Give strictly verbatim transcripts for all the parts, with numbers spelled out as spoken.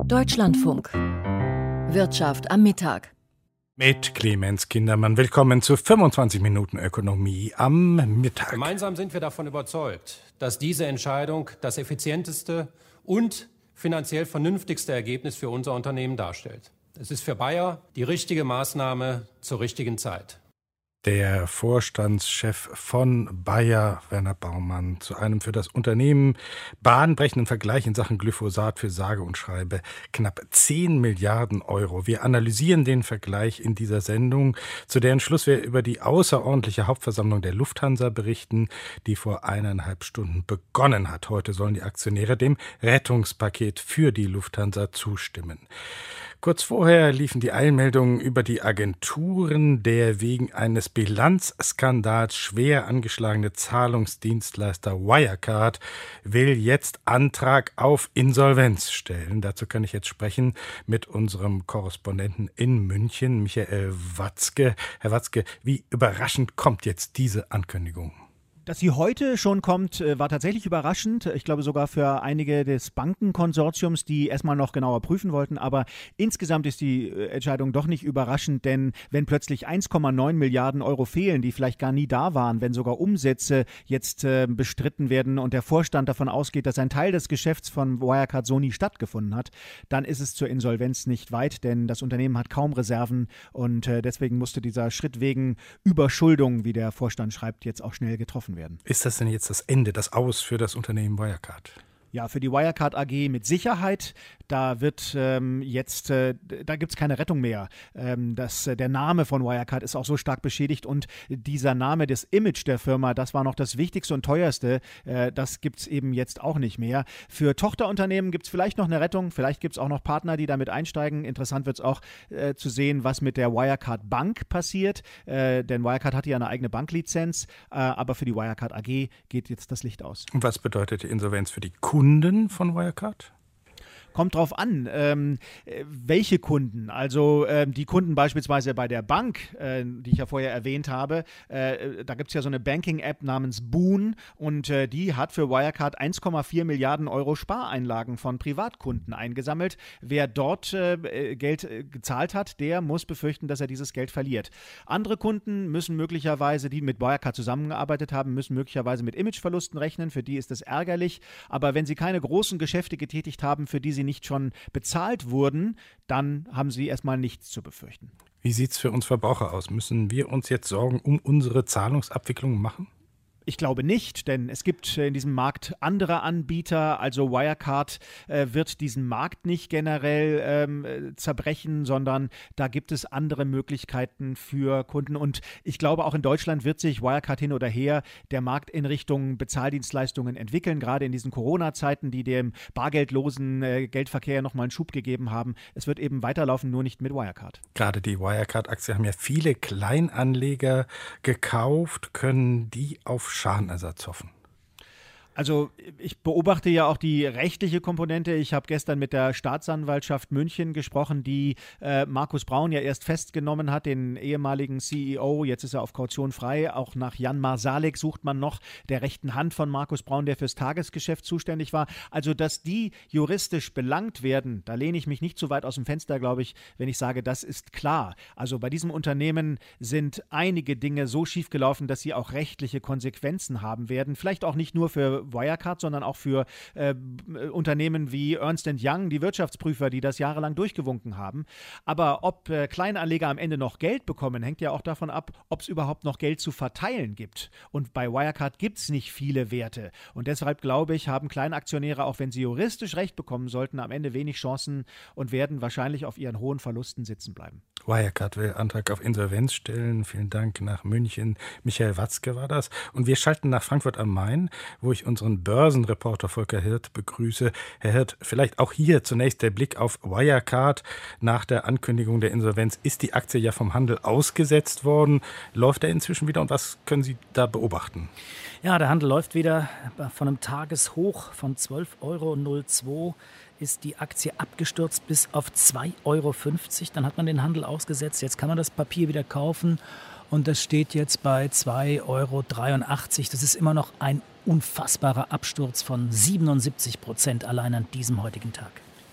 Deutschlandfunk. Wirtschaft am Mittag. Mit Clemens Kindermann. Willkommen zu fünfundzwanzig Minuten Ökonomie am Mittag. Gemeinsam sind wir davon überzeugt, dass diese Entscheidung das effizienteste und finanziell vernünftigste Ergebnis für unser Unternehmen darstellt. Es ist für Bayer die richtige Maßnahme zur richtigen Zeit. Der Vorstandschef von Bayer, Werner Baumann, zu einem für das Unternehmen bahnbrechenden Vergleich in Sachen Glyphosat für sage und schreibe knapp zehn Milliarden Euro. Wir analysieren den Vergleich in dieser Sendung, zu deren Schluss wir über die außerordentliche Hauptversammlung der Lufthansa berichten, die vor eineinhalb Stunden begonnen hat. Heute sollen die Aktionäre dem Rettungspaket für die Lufthansa zustimmen. Kurz vorher liefen die Eilmeldungen über die Agenturen. Der wegen eines Bilanzskandals schwer angeschlagene Zahlungsdienstleister Wirecard will jetzt Antrag auf Insolvenz stellen. Dazu kann ich jetzt sprechen mit unserem Korrespondenten in München, Michael Watzke. Herr Watzke, wie überraschend kommt jetzt diese Ankündigung? Dass sie heute schon kommt, war tatsächlich überraschend. Ich glaube sogar für einige des Bankenkonsortiums, die erstmal noch genauer prüfen wollten. Aber insgesamt ist die Entscheidung doch nicht überraschend, denn wenn plötzlich eins Komma neun Milliarden Euro fehlen, die vielleicht gar nie da waren, wenn sogar Umsätze jetzt äh, bestritten werden und der Vorstand davon ausgeht, dass ein Teil des Geschäfts von Wirecard so nie stattgefunden hat, dann ist es zur Insolvenz nicht weit, denn das Unternehmen hat kaum Reserven und äh, deswegen musste dieser Schritt wegen Überschuldung, wie der Vorstand schreibt, jetzt auch schnell getroffen werden. Ist das denn jetzt das Ende, das Aus für das Unternehmen Wirecard? Ja, für die Wirecard A G mit Sicherheit. Da wird ähm, jetzt, äh, da gibt es keine Rettung mehr. Ähm, das, äh, der Name von Wirecard ist auch so stark beschädigt und dieser Name, das Image der Firma, das war noch das Wichtigste und Teuerste. Äh, das gibt es eben jetzt auch nicht mehr. Für Tochterunternehmen gibt es vielleicht noch eine Rettung. Vielleicht gibt es auch noch Partner, die damit einsteigen. Interessant wird es auch äh, zu sehen, was mit der Wirecard Bank passiert. Äh, denn Wirecard hatte ja eine eigene Banklizenz. Äh, aber für die Wirecard A G geht jetzt das Licht aus. Und was bedeutet die Insolvenz für die Kunden von Wirecard? Kommt drauf an, ähm, welche Kunden. Also ähm, die Kunden beispielsweise bei der Bank, äh, die ich ja vorher erwähnt habe, äh, da gibt es ja so eine Banking-App namens Boon und äh, die hat für Wirecard eins Komma vier Milliarden Euro Spareinlagen von Privatkunden eingesammelt. Wer dort äh, Geld äh, gezahlt hat, der muss befürchten, dass er dieses Geld verliert. Andere Kunden müssen möglicherweise, die mit Wirecard zusammengearbeitet haben, müssen möglicherweise mit Imageverlusten rechnen. Für die ist das ärgerlich. Aber wenn sie keine großen Geschäfte getätigt haben, für die sie nicht schon bezahlt wurden, dann haben sie erstmal nichts zu befürchten. Wie sieht es für uns Verbraucher aus? Müssen wir uns jetzt Sorgen um unsere Zahlungsabwicklung machen? Ich glaube nicht, denn es gibt in diesem Markt andere Anbieter. Also Wirecard äh, wird diesen Markt nicht generell ähm, zerbrechen, sondern da gibt es andere Möglichkeiten für Kunden. Und ich glaube, auch in Deutschland wird sich Wirecard hin oder her der Markt in Richtung Bezahldienstleistungen entwickeln, gerade in diesen Corona-Zeiten, die dem bargeldlosen äh, Geldverkehr nochmal einen Schub gegeben haben. Es wird eben weiterlaufen, nur nicht mit Wirecard. Gerade die Wirecard-Aktie haben ja viele Kleinanleger gekauft. Können die auf Schadenersatz hoffen? Also ich beobachte ja auch die rechtliche Komponente. Ich habe gestern mit der Staatsanwaltschaft München gesprochen, die äh, Markus Braun ja erst festgenommen hat, den ehemaligen C E O. Jetzt ist er auf Kaution frei. Auch nach Jan Marsalek sucht man noch, der rechten Hand von Markus Braun, der fürs Tagesgeschäft zuständig war. Also, dass die juristisch belangt werden, da lehne ich mich nicht zu weit aus dem Fenster, glaube ich, wenn ich sage, das ist klar. Also bei diesem Unternehmen sind einige Dinge so schief gelaufen, dass sie auch rechtliche Konsequenzen haben werden. Vielleicht auch nicht nur für Wirecard, sondern auch für äh, Unternehmen wie Ernst and Young, die Wirtschaftsprüfer, die das jahrelang durchgewunken haben. Aber ob äh, Kleinanleger am Ende noch Geld bekommen, hängt ja auch davon ab, ob es überhaupt noch Geld zu verteilen gibt. Und bei Wirecard gibt es nicht viele Werte. Und deshalb glaube ich, haben Kleinaktionäre, auch wenn sie juristisch Recht bekommen sollten, am Ende wenig Chancen und werden wahrscheinlich auf ihren hohen Verlusten sitzen bleiben. Wirecard will Antrag auf Insolvenz stellen. Vielen Dank nach München. Michael Watzke war das. Und wir schalten nach Frankfurt am Main, wo ich unseren Börsenreporter Volker Hirt begrüße. Herr Hirt, vielleicht auch hier zunächst der Blick auf Wirecard. Nach der Ankündigung der Insolvenz ist die Aktie ja vom Handel ausgesetzt worden. Läuft er inzwischen wieder und was können Sie da beobachten? Ja, der Handel läuft wieder. Von einem Tageshoch von zwölf Euro null zwei ist die Aktie abgestürzt bis auf zwei Euro fünfzig. Dann hat man den Handel ausgesetzt. Jetzt kann man das Papier wieder kaufen und das steht jetzt bei zwei Euro dreiundachtzig. Das ist immer noch ein unfassbarer Absturz von siebenundsiebzig Prozent allein an diesem heutigen Tag.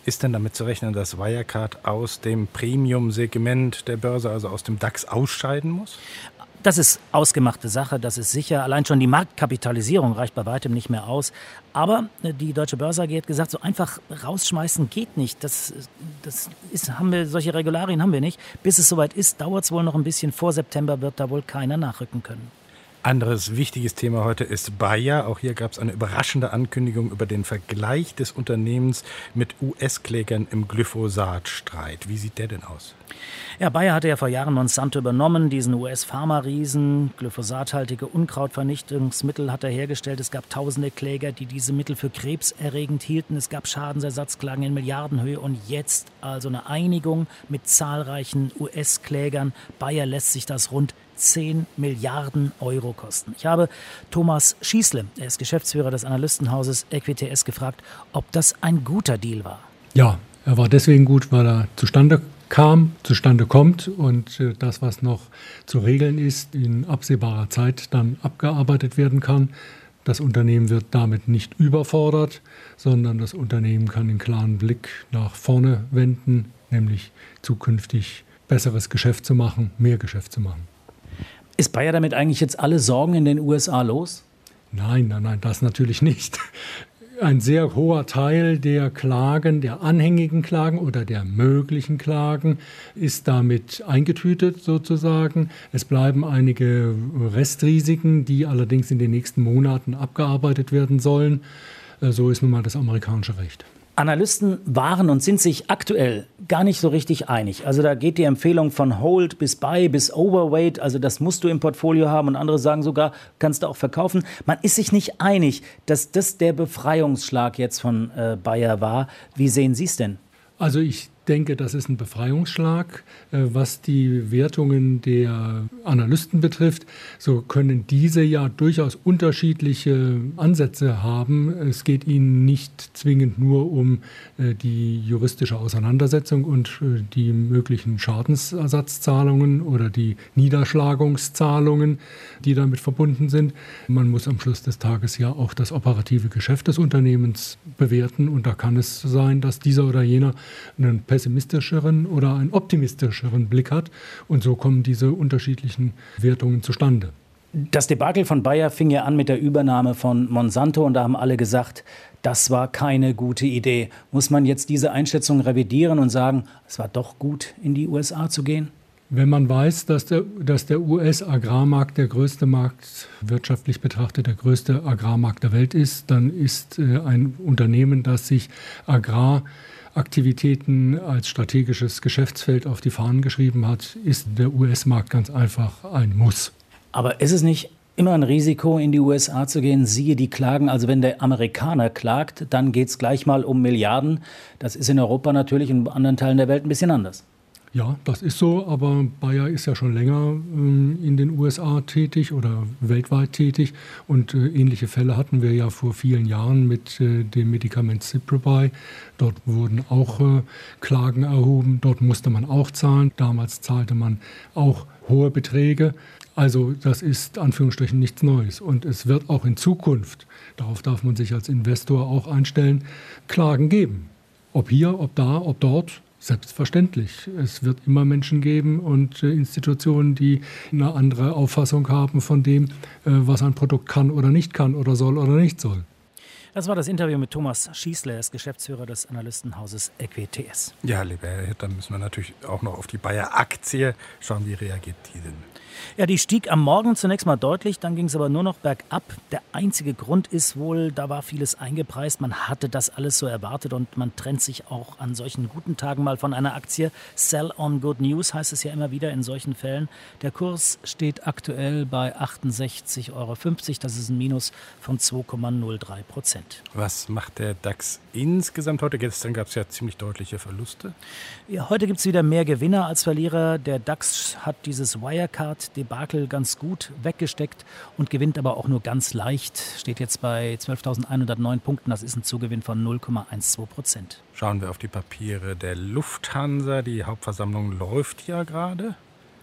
Ist denn damit zu rechnen, dass Wirecard aus dem Premium-Segment der Börse, also aus dem DAX, ausscheiden muss? Das ist ausgemachte Sache, das ist sicher. Allein schon die Marktkapitalisierung reicht bei weitem nicht mehr aus. Aber die Deutsche Börse A G hat gesagt, so einfach rausschmeißen geht nicht. Das, das ist, haben wir, solche Regularien haben wir nicht. Bis es soweit ist, dauert es wohl noch ein bisschen. Vor September wird da wohl keiner nachrücken können. Anderes wichtiges Thema heute ist Bayer. Auch hier gab es eine überraschende Ankündigung über den Vergleich des Unternehmens mit U S-Klägern im Glyphosat-Streit. Wie sieht der denn aus? Ja, Bayer hatte ja vor Jahren Monsanto übernommen, diesen U S-Pharma-Riesen. Glyphosathaltige Unkrautvernichtungsmittel hat er hergestellt. Es gab tausende Kläger, die diese Mittel für krebserregend hielten. Es gab Schadensersatzklagen in Milliardenhöhe. Und jetzt also eine Einigung mit zahlreichen U S-Klägern. Bayer lässt sich das rund zehn Milliarden Euro kosten. Ich habe Thomas Schießle, er ist Geschäftsführer des Analystenhauses E Q T S, gefragt, ob das ein guter Deal war. Ja, er war deswegen gut, weil er zustande kam, zustande kommt und äh, das, was noch zu regeln ist, in absehbarer Zeit dann abgearbeitet werden kann. Das Unternehmen wird damit nicht überfordert, sondern das Unternehmen kann den klaren Blick nach vorne wenden, nämlich zukünftig besseres Geschäft zu machen, mehr Geschäft zu machen. Ist Bayer damit eigentlich jetzt alle Sorgen in den U S A los? Nein, nein, nein, das natürlich nicht. Ein sehr hoher Teil der Klagen, der anhängigen Klagen oder der möglichen Klagen ist damit eingetütet sozusagen. Es bleiben einige Restrisiken, die allerdings in den nächsten Monaten abgearbeitet werden sollen. So ist nun mal das amerikanische Recht. Analysten waren und sind sich aktuell gar nicht so richtig einig. Also da geht die Empfehlung von Hold bis Buy bis Overweight. Also das musst du im Portfolio haben und andere sagen sogar, kannst du auch verkaufen. Man ist sich nicht einig, dass das der Befreiungsschlag jetzt von äh, Bayer war. Wie sehen Sie es denn? Also ich denke, das ist ein Befreiungsschlag. Was die Wertungen der Analysten betrifft, so können diese ja durchaus unterschiedliche Ansätze haben. Es geht ihnen nicht zwingend nur um die juristische Auseinandersetzung und die möglichen Schadensersatzzahlungen oder die Niederschlagungszahlungen, die damit verbunden sind. Man muss am Schluss des Tages ja auch das operative Geschäft des Unternehmens bewerten und da kann es sein, dass dieser oder jener einen pessimistischeren oder einen optimistischeren Blick hat. Und so kommen diese unterschiedlichen Wertungen zustande. Das Debakel von Bayer fing ja an mit der Übernahme von Monsanto und da haben alle gesagt, das war keine gute Idee. Muss man jetzt diese Einschätzung revidieren und sagen, es war doch gut, in die U S A zu gehen? Wenn man weiß, dass der, dass der U S-Agrarmarkt der größte Markt, wirtschaftlich betrachtet der größte Agrarmarkt der Welt ist, dann ist äh, ein Unternehmen, das sich Agrar Aktivitäten als strategisches Geschäftsfeld auf die Fahnen geschrieben hat, ist der U S-Markt ganz einfach ein Muss. Aber ist es nicht immer ein Risiko, in die U S A zu gehen? Siehe die Klagen. Also wenn der Amerikaner klagt, dann geht es gleich mal um Milliarden. Das ist in Europa natürlich und in anderen Teilen der Welt ein bisschen anders. Ja, das ist so, aber Bayer ist ja schon länger ähm, in den U S A tätig oder weltweit tätig und äh, ähnliche Fälle hatten wir ja vor vielen Jahren mit äh, dem Medikament Ciprobi. Dort wurden auch äh, Klagen erhoben, dort musste man auch zahlen. Damals zahlte man auch hohe Beträge. Also das ist Anführungsstrichen nichts Neues und es wird auch in Zukunft, darauf darf man sich als Investor auch einstellen, Klagen geben. Ob hier, ob da, ob dort. Selbstverständlich. Es wird immer Menschen geben und äh, Institutionen, die eine andere Auffassung haben von dem, äh, was ein Produkt kann oder nicht kann oder soll oder nicht soll. Das war das Interview mit Thomas Schießle, er ist Geschäftsführer des Analystenhauses E Q T S. Ja, lieber Herr Hirt, dann müssen wir natürlich auch noch auf die Bayer-Aktie schauen. Wie reagiert die denn? Ja, die stieg am Morgen zunächst mal deutlich, dann ging es aber nur noch bergab. Der einzige Grund ist wohl, da war vieles eingepreist. Man hatte das alles so erwartet und man trennt sich auch an solchen guten Tagen mal von einer Aktie. Sell on good news heißt es ja immer wieder in solchen Fällen. Der Kurs steht aktuell bei achtundsechzig Euro fünfzig. Das ist ein Minus von zwei Komma null drei Prozent. Was macht der DAX insgesamt heute? Gestern gab es ja ziemlich deutliche Verluste. Ja, heute gibt es wieder mehr Gewinner als Verlierer. Der DAX hat dieses Wirecard-Debakel ganz gut weggesteckt und gewinnt aber auch nur ganz leicht. Steht jetzt bei zwölftausendeinhundertneun Punkten. Das ist ein Zugewinn von null Komma zwölf Prozent. Schauen wir auf die Papiere der Lufthansa. Die Hauptversammlung läuft ja gerade.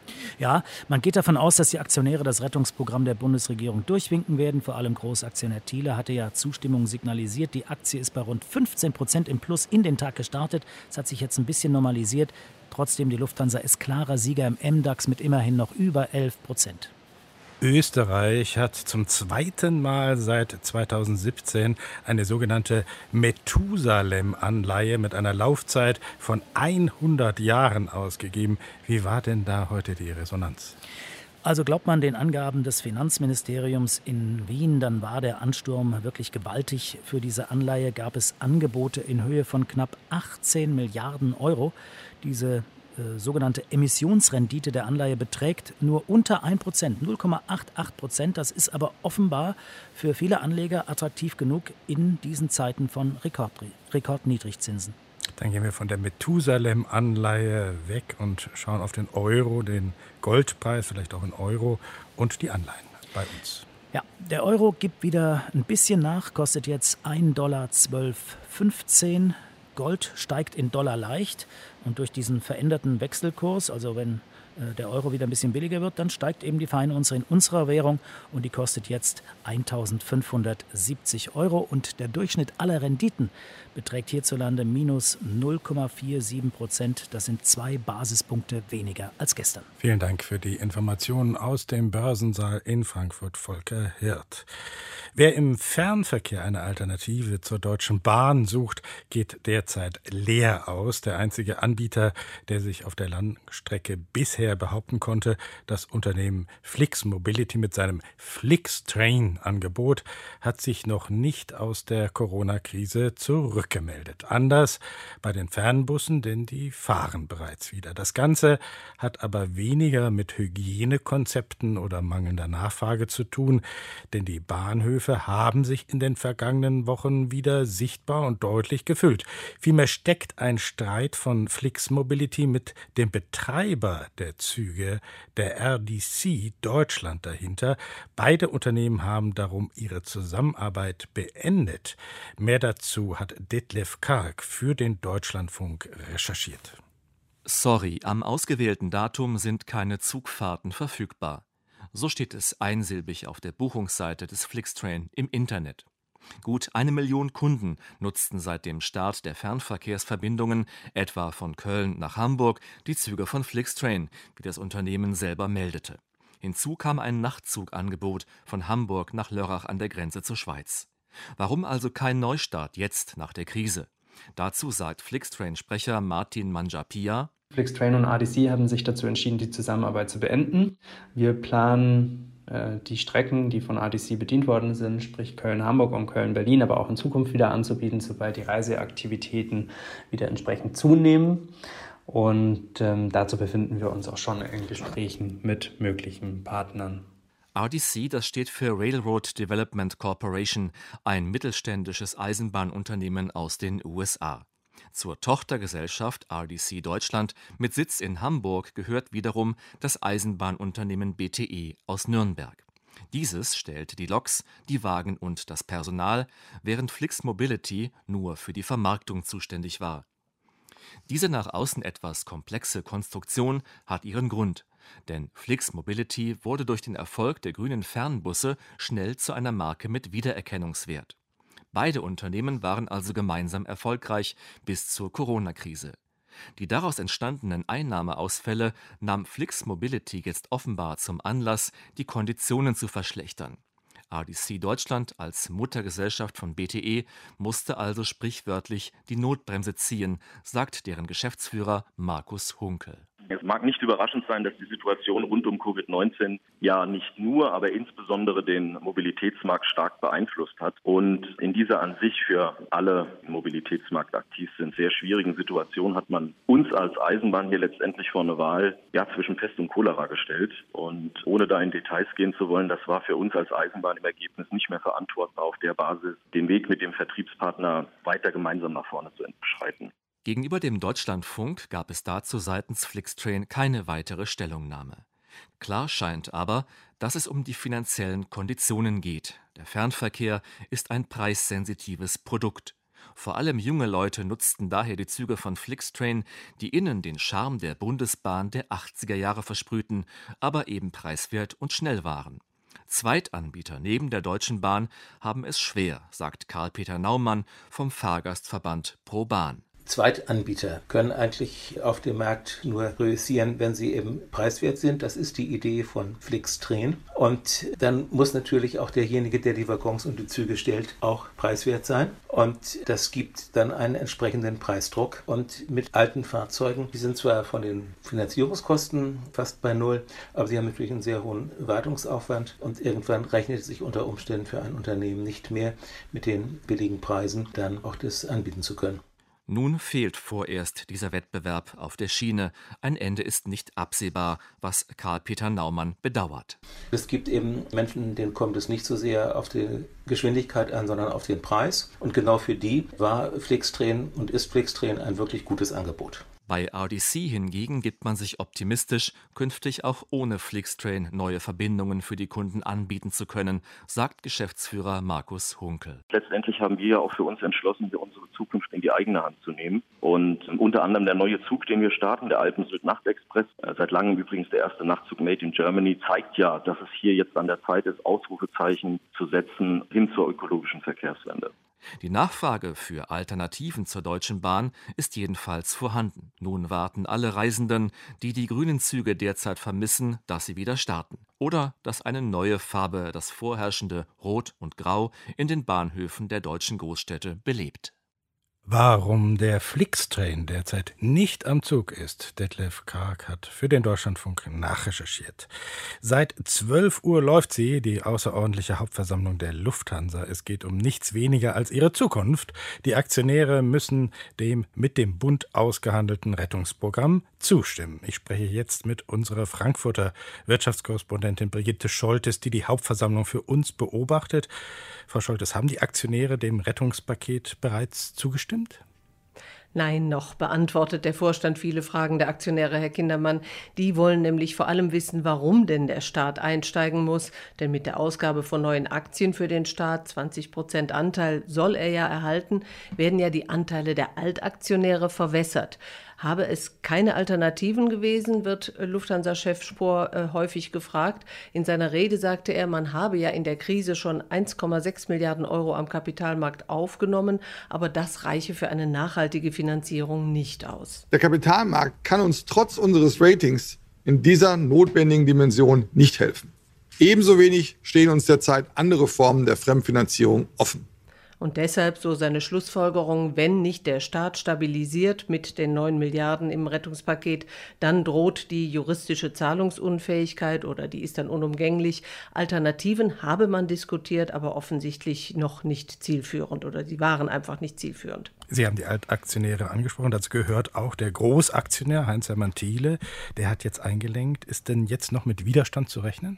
Ja, man geht davon aus, dass die Aktionäre das Rettungsprogramm der Bundesregierung durchwinken werden. Vor allem Großaktionär Thiele hatte ja Zustimmung signalisiert. Die Aktie ist bei rund fünfzehn Prozent im Plus in den Tag gestartet. Es hat sich jetzt ein bisschen normalisiert. Trotzdem, die Lufthansa ist klarer Sieger im M DAX mit immerhin noch über elf Prozent. Österreich hat zum zweiten Mal seit zweitausendsiebzehn eine sogenannte Methusalem-Anleihe mit einer Laufzeit von hundert Jahren ausgegeben. Wie war denn da heute die Resonanz? Also glaubt man den Angaben des Finanzministeriums in Wien, dann war der Ansturm wirklich gewaltig. Für diese Anleihe gab es Angebote in Höhe von knapp achtzehn Milliarden Euro. Diese äh, sogenannte Emissionsrendite der Anleihe beträgt nur unter ein Prozent, null Komma achtundachtzig Prozent. Das ist aber offenbar für viele Anleger attraktiv genug in diesen Zeiten von Rekord, Rekordniedrigzinsen. Dann gehen wir von der Methusalem-Anleihe weg und schauen auf den Euro, den Goldpreis, vielleicht auch in Euro und die Anleihen bei uns. Ja, der Euro gibt wieder ein bisschen nach, kostet jetzt ein Dollar zwölf fünfzehn. Gold steigt in Dollar leicht und durch diesen veränderten Wechselkurs, also wenn äh, der Euro wieder ein bisschen billiger wird, dann steigt eben die Feinunze in unserer Währung und die kostet jetzt eintausendfünfhundertsiebzig Euro und der Durchschnitt aller Renditen beträgt hierzulande minus null Komma siebenundvierzig Prozent. Das sind zwei Basispunkte weniger als gestern. Vielen Dank für die Informationen aus dem Börsensaal in Frankfurt, Volker Hirt. Wer im Fernverkehr eine Alternative zur Deutschen Bahn sucht, geht derzeit leer aus. Der einzige Anbieter, der sich auf der Langstrecke bisher behaupten konnte, das Unternehmen Flix Mobility mit seinem Flixtrain-Angebot, hat sich noch nicht aus der Corona-Krise zurückgemeldet. Anders bei den Fernbussen, denn die fahren bereits wieder. Das Ganze hat aber weniger mit Hygienekonzepten oder mangelnder Nachfrage zu tun, denn die Bahnhöfe haben sich in den vergangenen Wochen wieder sichtbar und deutlich gefüllt. Vielmehr steckt ein Streit von Flix Mobility mit dem Betreiber der Züge, der R D C Deutschland, dahinter. Beide Unternehmen haben darum ihre Zusammenarbeit beendet. Mehr dazu hat Detlef Karg für den Deutschlandfunk recherchiert. Sorry, am ausgewählten Datum sind keine Zugfahrten verfügbar. So steht es einsilbig auf der Buchungsseite des Flixtrain im Internet. Gut eine Million Kunden nutzten seit dem Start der Fernverkehrsverbindungen, etwa von Köln nach Hamburg, die Züge von Flixtrain, wie das Unternehmen selber meldete. Hinzu kam ein Nachtzugangebot von Hamburg nach Lörrach an der Grenze zur Schweiz. Warum also kein Neustart jetzt nach der Krise? Dazu sagt Flixtrain-Sprecher Martin Manjapia: Flixtrain und R D C haben sich dazu entschieden, die Zusammenarbeit zu beenden. Wir planen äh, die Strecken, die von R D C bedient worden sind, sprich Köln-Hamburg und Köln-Berlin, aber auch in Zukunft wieder anzubieten, sobald die Reiseaktivitäten wieder entsprechend zunehmen. Und ähm, dazu befinden wir uns auch schon in Gesprächen mit möglichen Partnern. R D C, das steht für Railroad Development Corporation, ein mittelständisches Eisenbahnunternehmen aus den U S A. Zur Tochtergesellschaft R D C Deutschland mit Sitz in Hamburg gehört wiederum das Eisenbahnunternehmen B T E aus Nürnberg. Dieses stellt die Loks, die Wagen und das Personal, während Flix Mobility nur für die Vermarktung zuständig war. Diese nach außen etwas komplexe Konstruktion hat ihren Grund, denn Flix Mobility wurde durch den Erfolg der grünen Fernbusse schnell zu einer Marke mit Wiedererkennungswert. Beide Unternehmen waren also gemeinsam erfolgreich bis zur Corona-Krise. Die daraus entstandenen Einnahmeausfälle nahm Flix Mobility jetzt offenbar zum Anlass, die Konditionen zu verschlechtern. R D C Deutschland als Muttergesellschaft von B T E musste also sprichwörtlich die Notbremse ziehen, sagt deren Geschäftsführer Markus Hunkel. Es mag nicht überraschend sein, dass die Situation rund um Covid neunzehn ja nicht nur, aber insbesondere den Mobilitätsmarkt stark beeinflusst hat. Und in dieser an sich für alle im Mobilitätsmarkt aktiv sind, sehr schwierigen Situation hat man uns als Eisenbahn hier letztendlich vor eine Wahl ja, zwischen Pest und Cholera gestellt. Und ohne da in Details gehen zu wollen, das war für uns als Eisenbahn im Ergebnis nicht mehr verantwortbar, auf der Basis den Weg mit dem Vertriebspartner weiter gemeinsam nach vorne zu beschreiten. Gegenüber dem Deutschlandfunk gab es dazu seitens Flixtrain keine weitere Stellungnahme. Klar scheint aber, dass es um die finanziellen Konditionen geht. Der Fernverkehr ist ein preissensitives Produkt. Vor allem junge Leute nutzten daher die Züge von Flixtrain, die innen den Charme der Bundesbahn der achtziger Jahre versprühten, aber eben preiswert und schnell waren. Zweitanbieter neben der Deutschen Bahn haben es schwer, sagt Karl-Peter Naumann vom Fahrgastverband ProBahn. Zweitanbieter können eigentlich auf dem Markt nur reüssieren, wenn sie eben preiswert sind. Das ist die Idee von Flixtrain. Und dann muss natürlich auch derjenige, der die Waggons und die Züge stellt, auch preiswert sein. Und das gibt dann einen entsprechenden Preisdruck. Und mit alten Fahrzeugen, die sind zwar von den Finanzierungskosten fast bei Null, aber sie haben natürlich einen sehr hohen Wartungsaufwand. Und irgendwann rechnet es sich unter Umständen für ein Unternehmen nicht mehr, mit den billigen Preisen dann auch das anbieten zu können. Nun fehlt vorerst dieser Wettbewerb auf der Schiene. Ein Ende ist nicht absehbar, was Karl-Peter Naumann bedauert. Es gibt eben Menschen, denen kommt es nicht so sehr auf die Geschwindigkeit an, sondern auf den Preis. Und genau für die war Flixtrain und ist Flixtrain ein wirklich gutes Angebot. Bei R D C hingegen gibt man sich optimistisch, künftig auch ohne Flixtrain neue Verbindungen für die Kunden anbieten zu können, sagt Geschäftsführer Markus Hunkel. Letztendlich haben wir ja auch für uns entschlossen, unsere Zukunft in die eigene Hand zu nehmen. Und unter anderem der neue Zug, den wir starten, der Alpen-Süd-Nacht-Express, seit langem übrigens der erste Nachtzug Made in Germany, zeigt ja, dass es hier jetzt an der Zeit ist, Ausrufezeichen zu setzen hin zur ökologischen Verkehrswende. Die Nachfrage für Alternativen zur Deutschen Bahn ist jedenfalls vorhanden. Nun warten alle Reisenden, die die grünen Züge derzeit vermissen, dass sie wieder starten. Oder dass eine neue Farbe das vorherrschende Rot und Grau in den Bahnhöfen der deutschen Großstädte belebt. Warum der Flixtrain derzeit nicht am Zug ist, Detlef Karg hat für den Deutschlandfunk nachrecherchiert. Seit zwölf Uhr läuft sie, die außerordentliche Hauptversammlung der Lufthansa. Es geht um nichts weniger als ihre Zukunft. Die Aktionäre müssen dem mit dem Bund ausgehandelten Rettungsprogramm zustimmen. Ich spreche jetzt mit unserer Frankfurter Wirtschaftskorrespondentin Brigitte Scholtes, die die Hauptversammlung für uns beobachtet. Frau Scholtes, haben die Aktionäre dem Rettungspaket bereits zugestimmt? Nein, noch beantwortet der Vorstand viele Fragen der Aktionäre, Herr Kindermann. Die wollen nämlich vor allem wissen, warum denn der Staat einsteigen muss. Denn mit der Ausgabe von neuen Aktien für den Staat, zwanzig Prozent Anteil soll er ja erhalten, werden ja die Anteile der Altaktionäre verwässert. Habe es keine Alternativen gewesen, wird Lufthansa-Chef Spohr äh, häufig gefragt. In seiner Rede sagte er, man habe ja in der Krise schon eins Komma sechs Milliarden Euro am Kapitalmarkt aufgenommen, aber das reiche für eine nachhaltige Finanzierung nicht aus. Der Kapitalmarkt kann uns trotz unseres Ratings in dieser notwendigen Dimension nicht helfen. Ebenso wenig stehen uns derzeit andere Formen der Fremdfinanzierung offen. Und deshalb, so seine Schlussfolgerung, wenn nicht der Staat stabilisiert mit den neun Milliarden im Rettungspaket, dann droht die juristische Zahlungsunfähigkeit oder die ist dann unumgänglich. Alternativen habe man diskutiert, aber offensichtlich noch nicht zielführend oder die waren einfach nicht zielführend. Sie haben die Altaktionäre angesprochen, dazu gehört auch der Großaktionär Heinz-Hermann Thiele. Der hat jetzt eingelenkt. Ist denn jetzt noch mit Widerstand zu rechnen?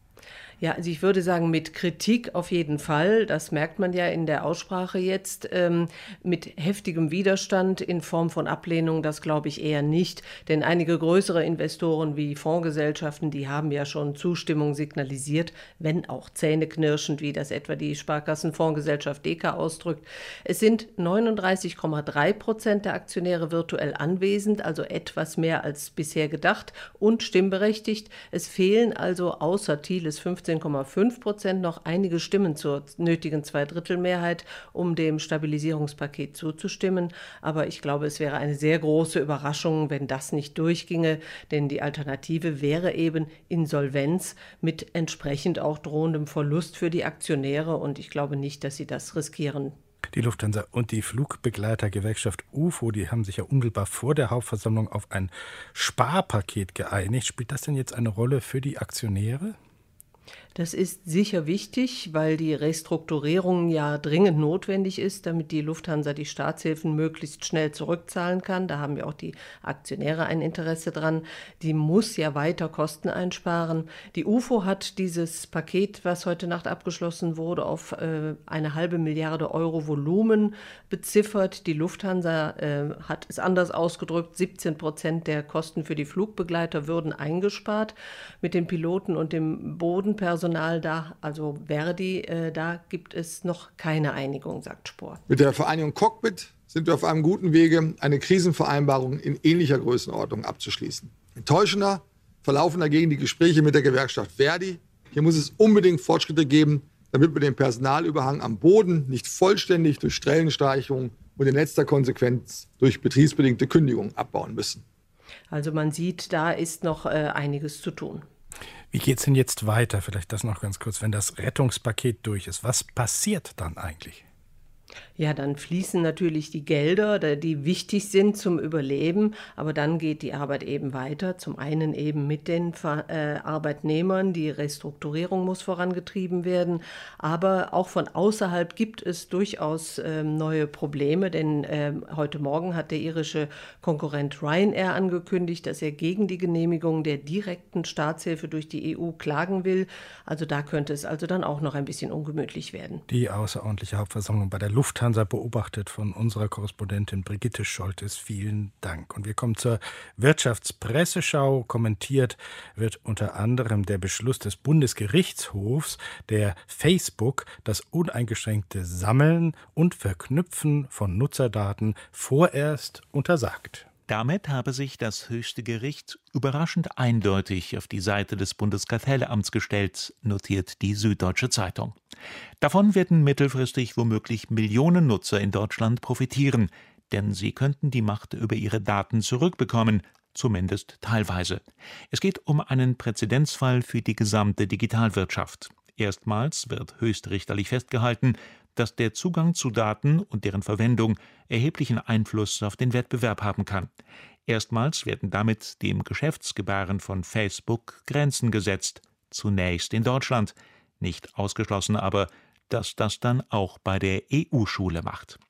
Ja, also ich würde sagen, mit Kritik auf jeden Fall. Das merkt man ja in der Aussprache jetzt. Ähm, mit heftigem Widerstand in Form von Ablehnung, das glaube ich eher nicht. Denn einige größere Investoren wie Fondsgesellschaften, die haben ja schon Zustimmung signalisiert, wenn auch zähneknirschend, wie das etwa die Sparkassenfondsgesellschaft D E K ausdrückt. Es sind neununddreißig Komma drei Prozent der Aktionäre virtuell anwesend, also etwas mehr als bisher gedacht und stimmberechtigt. Es fehlen also außer Thieles fünfzehn Komma fünf Prozent noch einige Stimmen zur nötigen Zweidrittelmehrheit, um dem Stabilisierungspaket zuzustimmen. Aber ich glaube, es wäre eine sehr große Überraschung, wenn das nicht durchginge, denn die Alternative wäre eben Insolvenz mit entsprechend auch drohendem Verlust für die Aktionäre. Und ich glaube nicht, dass sie das riskieren. Die Lufthansa und die Flugbegleitergewerkschaft U F O, die haben sich ja unmittelbar vor der Hauptversammlung auf ein Sparpaket geeinigt. Spielt das denn jetzt eine Rolle für die Aktionäre? Das ist sicher wichtig, weil die Restrukturierung ja dringend notwendig ist, damit die Lufthansa die Staatshilfen möglichst schnell zurückzahlen kann. Da haben ja auch die Aktionäre ein Interesse dran. Die muss ja weiter Kosten einsparen. Die U F O hat dieses Paket, was heute Nacht abgeschlossen wurde, auf äh, eine halbe Milliarde Euro Volumen beziffert. Die Lufthansa äh, hat es anders ausgedrückt. siebzehn Prozent der Kosten für die Flugbegleiter würden eingespart mit den Piloten und dem Boden Lohnpersonal da, also Verdi, äh, da gibt es noch keine Einigung, sagt Spohr. Mit der Vereinigung Cockpit sind wir auf einem guten Wege, eine Krisenvereinbarung in ähnlicher Größenordnung abzuschließen. Enttäuschender verlaufen dagegen die Gespräche mit der Gewerkschaft Verdi. Hier muss es unbedingt Fortschritte geben, damit wir den Personalüberhang am Boden nicht vollständig durch Stellenstreichung und in letzter Konsequenz durch betriebsbedingte Kündigungen abbauen müssen. Also man sieht, da ist noch äh, einiges zu tun. Wie geht es denn jetzt weiter? Vielleicht das noch ganz kurz, wenn das Rettungspaket durch ist. Was passiert dann eigentlich? Ja, dann fließen natürlich die Gelder, die wichtig sind zum Überleben, aber dann geht die Arbeit eben weiter. Zum einen eben mit den äh, Arbeitnehmern, die Restrukturierung muss vorangetrieben werden, aber auch von außerhalb gibt es durchaus äh, neue Probleme, denn äh, heute Morgen hat der irische Konkurrent Ryanair angekündigt, dass er gegen die Genehmigung der direkten Staatshilfe durch die E U klagen will. Also da könnte es also dann auch noch ein bisschen ungemütlich werden. Die außerordentliche Hauptversammlung bei der Lufthansa beobachtet von unserer Korrespondentin Brigitte Scholtes. Vielen Dank. Und wir kommen zur Wirtschaftspresseschau. Kommentiert wird unter anderem der Beschluss des Bundesgerichtshofs, der Facebook das uneingeschränkte Sammeln und Verknüpfen von Nutzerdaten vorerst untersagt. Damit habe sich das höchste Gericht überraschend eindeutig auf die Seite des Bundeskartellamts gestellt, notiert die Süddeutsche Zeitung. Davon werden mittelfristig womöglich Millionen Nutzer in Deutschland profitieren, denn sie könnten die Macht über ihre Daten zurückbekommen, zumindest teilweise. Es geht um einen Präzedenzfall für die gesamte Digitalwirtschaft. Erstmals wird höchstrichterlich festgehalten, dass der Zugang zu Daten und deren Verwendung erheblichen Einfluss auf den Wettbewerb haben kann. Erstmals werden damit dem Geschäftsgebaren von Facebook Grenzen gesetzt, zunächst in Deutschland. Nicht ausgeschlossen aber, dass das dann auch bei der E U-Schule macht.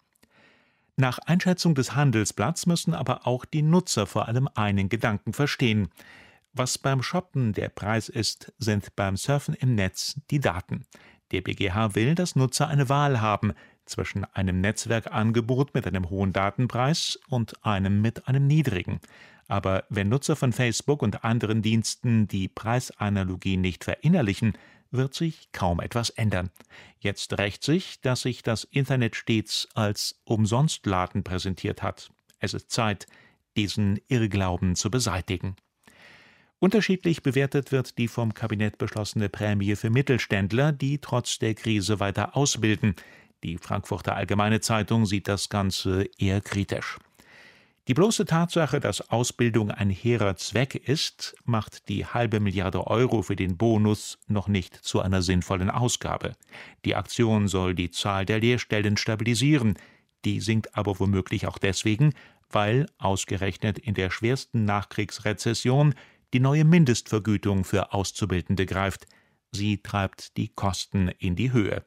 Nach Einschätzung des Handelsblatts müssen aber auch die Nutzer vor allem einen Gedanken verstehen. Was beim Shoppen der Preis ist, sind beim Surfen im Netz die Daten. Der B G H will, dass Nutzer eine Wahl haben zwischen einem Netzwerkangebot mit einem hohen Datenpreis und einem mit einem niedrigen. Aber wenn Nutzer von Facebook und anderen Diensten die Preisanalogie nicht verinnerlichen, wird sich kaum etwas ändern. Jetzt rächt sich, dass sich das Internet stets als Umsonstladen präsentiert hat. Es ist Zeit, diesen Irrglauben zu beseitigen. Unterschiedlich bewertet wird die vom Kabinett beschlossene Prämie für Mittelständler, die trotz der Krise weiter ausbilden. Die Frankfurter Allgemeine Zeitung sieht das Ganze eher kritisch. Die bloße Tatsache, dass Ausbildung ein hehrer Zweck ist, macht die halbe Milliarde Euro für den Bonus noch nicht zu einer sinnvollen Ausgabe. Die Aktion soll die Zahl der Lehrstellen stabilisieren. Die sinkt aber womöglich auch deswegen, weil ausgerechnet in der schwersten Nachkriegsrezession die neue Mindestvergütung für Auszubildende greift. Sie treibt die Kosten in die Höhe.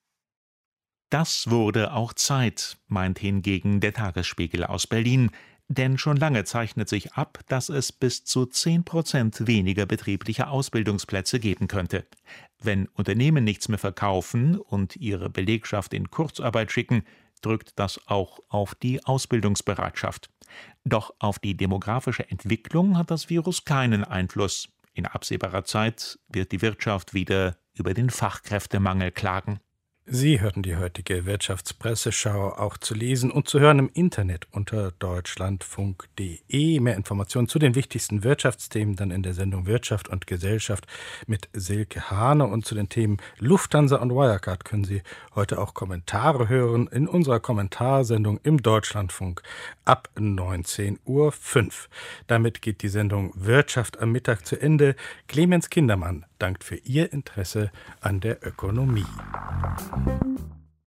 Das wurde auch Zeit, meint hingegen der Tagesspiegel aus Berlin, denn schon lange zeichnet sich ab, dass es bis zu zehn Prozent weniger betriebliche Ausbildungsplätze geben könnte. Wenn Unternehmen nichts mehr verkaufen und ihre Belegschaft in Kurzarbeit schicken, drückt das auch auf die Ausbildungsbereitschaft. Doch auf die demografische Entwicklung hat das Virus keinen Einfluss. In absehbarer Zeit wird die Wirtschaft wieder über den Fachkräftemangel klagen. Sie hörten die heutige Wirtschaftspresseschau auch zu lesen und zu hören im Internet unter deutschlandfunk punkt de. Mehr Informationen zu den wichtigsten Wirtschaftsthemen dann in der Sendung Wirtschaft und Gesellschaft mit Silke Hane. Und zu den Themen Lufthansa und Wirecard können Sie heute auch Kommentare hören in unserer Kommentarsendung im Deutschlandfunk ab neunzehn Uhr fünf. Damit geht die Sendung Wirtschaft am Mittag zu Ende. Clemens Kindermann dankt für Ihr Interesse an der Ökonomie.